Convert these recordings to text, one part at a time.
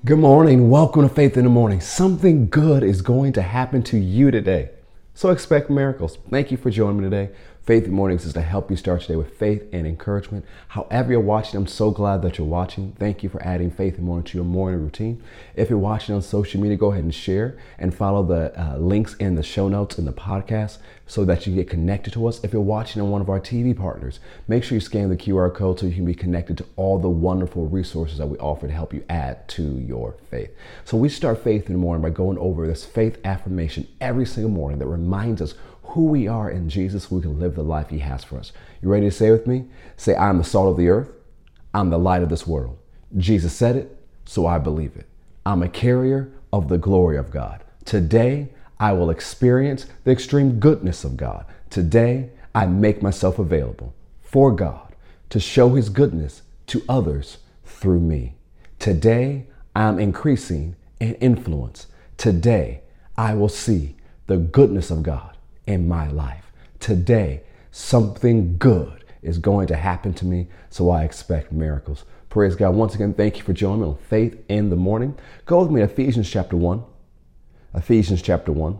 Good morning. Welcome to Faith in the Morning. Something good is going to happen to you today. So expect miracles. Thank you for joining me today. Faith in the Mornings is to help you start your day with faith and encouragement. However you're watching, I'm so glad that you're watching. Thank you for adding Faith in the Morning to your morning routine. If you're watching on social media, go ahead and share and follow the links in the show notes in the podcast so that you get connected to us. If you're watching on one of our TV partners, make sure you scan the QR code so you can be connected to all the wonderful resources that we offer to help you add to your faith. So we start Faith in the Morning by going over this faith affirmation every single morning that reminds us who we are in Jesus so we can live the life he has for us. You ready to say it with me? Say, I'm the salt of the earth. I'm the light of this world. Jesus said it, so I believe it. I'm a carrier of the glory of God. Today, I will experience the extreme goodness of God. Today, I make myself available for God to show his goodness to others through me. Today, I'm increasing in influence. Today, I will see the goodness of God in my life. Today, something good is going to happen to me, so I expect miracles. Praise God. Once again, thank you for joining me on Faith in the Morning. Go with me to Ephesians chapter 1. Ephesians chapter 1.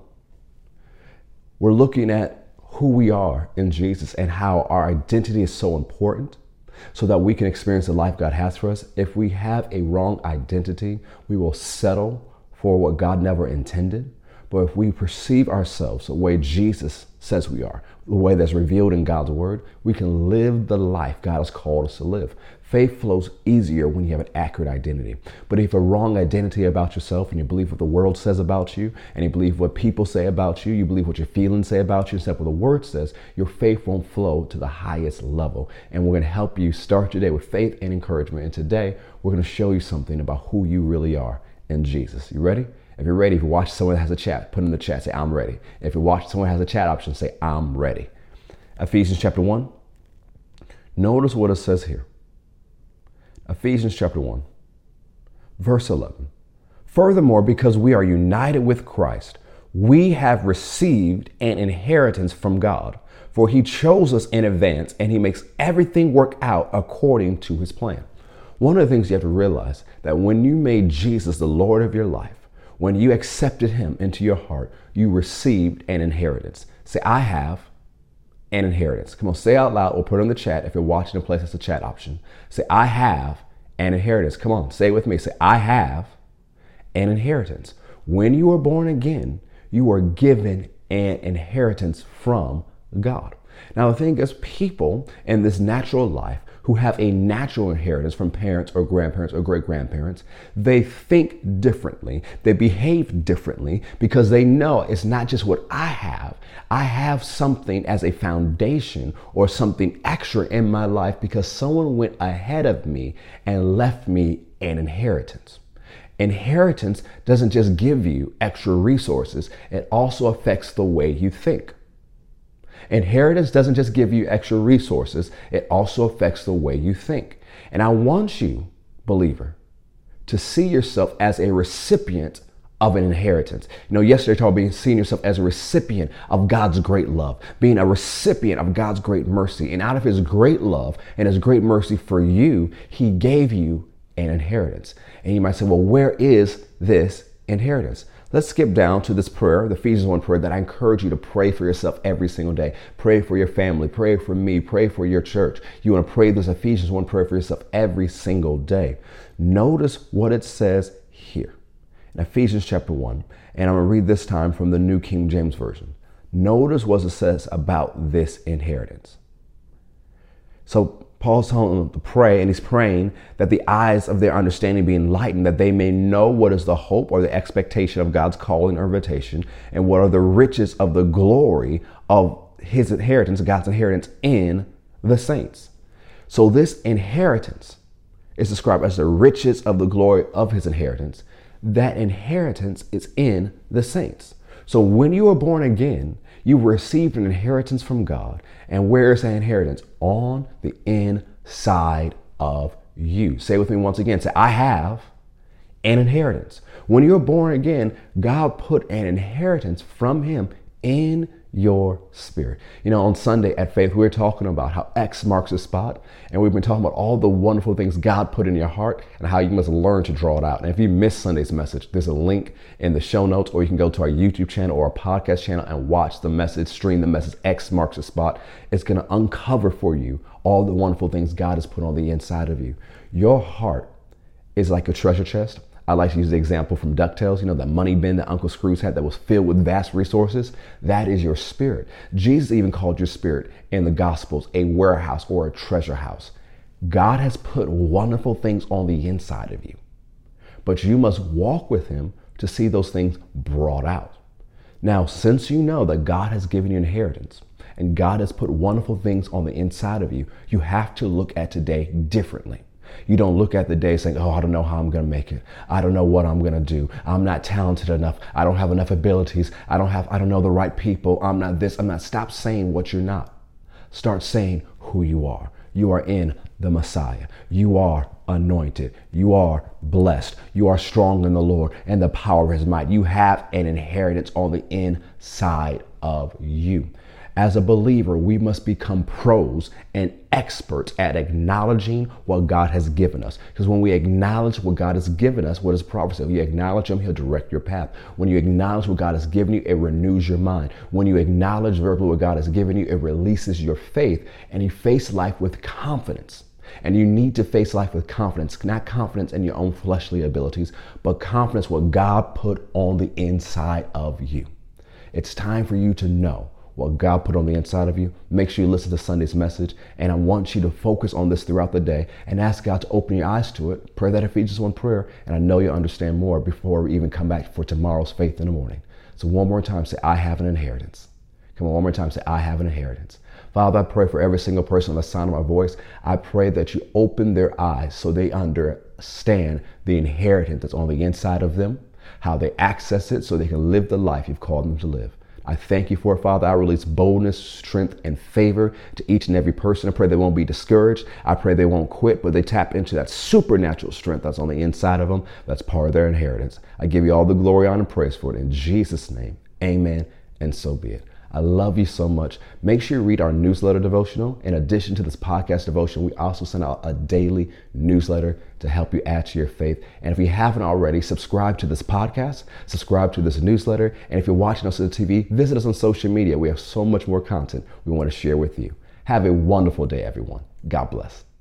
We're looking at who we are in Jesus and how our identity is so important so that we can experience the life God has for us. If we have a wrong identity, we will settle for what God never intended. But if we perceive ourselves the way Jesus says we are, the way that's revealed in God's word, we can live the life God has called us to live. Faith flows easier when you have an accurate identity. But if you have a wrong identity about yourself and you believe what the world says about you, and you believe what people say about you, you believe what your feelings say about you, instead of what the word says, your faith won't flow to the highest level. And we're going to help you start your day with faith and encouragement. And today, we're going to show you something about who you really are in Jesus. You ready? If you're ready, if you watch someone that has a chat, put in the chat, say, I'm ready. If you watch someone that has a chat option, say, I'm ready. Ephesians chapter 1. Notice what it says here. Ephesians chapter 1, verse 11. Furthermore, because we are united with Christ, we have received an inheritance from God. For he chose us in advance and he makes everything work out according to his plan. One of the things you have to realize that when you made Jesus the Lord of your life, when you accepted him into your heart, you received an inheritance. Say, I have an inheritance. Come on, say out loud or put it in the chat if you're watching a place that's a chat option. Say, I have an inheritance. Come on, say it with me. Say, I have an inheritance. When you are born again, you are given an inheritance from God. Now, the thing is, people in this natural life who have a natural inheritance from parents or grandparents or great-grandparents, they think differently, they behave differently because they know it's not just what I have. I have something as a foundation or something extra in my life because someone went ahead of me and left me an inheritance. Inheritance doesn't just give you extra resources, it also affects the way you think. Inheritance doesn't just give you extra resources, it also affects the way you think. And I want you, believer, to see yourself as a recipient of an inheritance. You know, yesterday I talked about seeing yourself as a recipient of God's great love, being a recipient of God's great mercy. And out of his great love and his great mercy for you, he gave you an inheritance. And you might say, well, where is this inheritance? Let's skip down to this prayer, the Ephesians 1 prayer that I encourage you to pray for yourself every single day. Pray for your family, pray for me, pray for your church. You want to pray this Ephesians 1 prayer for yourself every single day. Notice what it says here in Ephesians chapter 1. And I'm going to read this time from the New King James Version. Notice what it says about this inheritance. So Paul's telling them to pray, and he's praying that the eyes of their understanding be enlightened, that they may know what is the hope or the expectation of God's calling or invitation, and what are the riches of the glory of his inheritance, God's inheritance in the saints. So this inheritance is described as the riches of the glory of his inheritance. That inheritance is in the saints. So when you are born again, you received an inheritance from God. And where is that inheritance? On the inside of you. Say it with me once again. Say, I have an inheritance. When you're born again, God put an inheritance from him in your spirit. You know, on Sunday at Faith, we were talking about how X marks the spot, and we've been talking about all the wonderful things God put in your heart and how you must learn to draw it out. And if you missed Sunday's message, there's a link in the show notes, or you can go to our YouTube channel or our podcast channel and watch the message, stream the message, X marks the spot. It's going to uncover for you all the wonderful things God has put on the inside of you. Your heart is like a treasure chest. I like to use the example from DuckTales, you know, the money bin that Uncle Scrooge had that was filled with vast resources. That is your spirit. Jesus even called your spirit in the Gospels a warehouse or a treasure house. God has put wonderful things on the inside of you, but you must walk with him to see those things brought out. Now, since you know that God has given you inheritance and God has put wonderful things on the inside of you, you have to look at today differently. You don't look at the day saying, oh, I don't know how I'm going to make it. I don't know what I'm going to do. I'm not talented enough. I don't have enough abilities. I don't know the right people. I'm not this. I'm not. Stop saying what you're not. Start saying who you are. You are in the Messiah. You are anointed. You are blessed. You are strong in the Lord and the power of his might. You have an inheritance on the inside of you. As a believer, we must become pros and experts at acknowledging what God has given us. Because when we acknowledge what God has given us, what does the prophet say? If you acknowledge him, he'll direct your path. When you acknowledge what God has given you, it renews your mind. When you acknowledge verbally what God has given you, it releases your faith, and you face life with confidence. And you need to face life with confidence, not confidence in your own fleshly abilities, but confidence what God put on the inside of you. It's time for you to know what God put on the inside of you. Make sure you listen to Sunday's message, and I want you to focus on this throughout the day and ask God to open your eyes to it. Pray that Ephesians 1 prayer, and I know you'll understand more before we even come back for tomorrow's Faith in the Morning. So one more time, say, I have an inheritance. Come on, one more time, say, I have an inheritance. Father, I pray for every single person on the sound of my voice. I pray that you open their eyes so they understand the inheritance that's on the inside of them, how they access it so they can live the life you've called them to live. I thank you for it, Father. I release boldness, strength, and favor to each and every person. I pray they won't be discouraged. I pray they won't quit, but they tap into that supernatural strength that's on the inside of them. That's part of their inheritance. I give you all the glory, honor, and praise for it. In Jesus' name, amen, and so be it. I love you so much. Make sure you read our newsletter devotional. In addition to this podcast devotion, we also send out a daily newsletter to help you add to your faith. And if you haven't already, subscribe to this podcast, subscribe to this newsletter. And if you're watching us on the TV, visit us on social media. We have so much more content we want to share with you. Have a wonderful day, everyone. God bless.